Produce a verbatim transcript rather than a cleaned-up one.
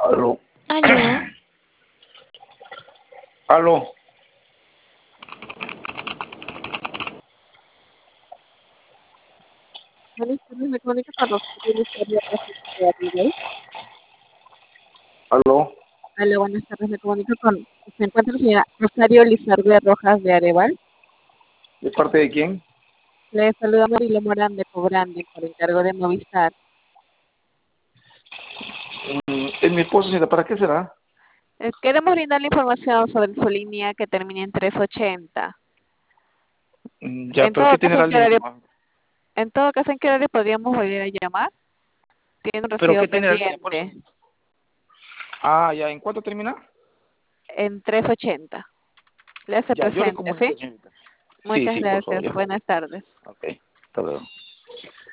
Aló. Aló, Aló. buenas tardes, me comunico con Rosario Lizario Rojas de Aribel. Aló. Aló, buenas tardes, me comunico con, se encuentra la señora Rosario Lizardo Rojas de Areval. ¿De parte de quién? Le saluda Marilo Morán de Cobrande por encargo de Movistar. Mm, es mi esposo, señora. ¿Para qué será? Eh, queremos brindarle información sobre su línea que termina en trescientos ochenta. Mm, ya, En pero todo ¿qué tiene caso, ¿en la qué horario, línea? en todo caso, ¿en qué horario podríamos volver a llamar? Tiene un ¿Pero recibo qué tiene la línea? Por eso. pendiente Ah, ya. ¿En cuánto termina? en trescientos ochenta. Le hace Ya, yo le presente, ¿sí? comunico, señorita. Sí, Muchas sí, por favor, gracias. ya. Buenas tardes. Ok. Hasta luego.